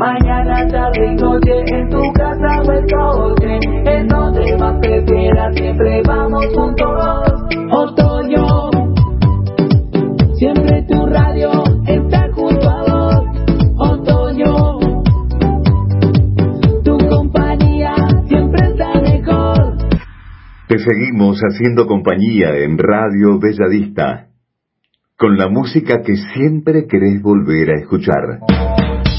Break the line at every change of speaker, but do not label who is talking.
Mañana, tarde y noche, en tu casa o el coche, en donde más prefieras, siempre vamos juntos. Otoño, siempre tu radio está junto a vos. Otoño, tu compañía siempre está mejor.
Te seguimos haciendo compañía en Radio Bellavista, con la música que siempre querés volver a escuchar.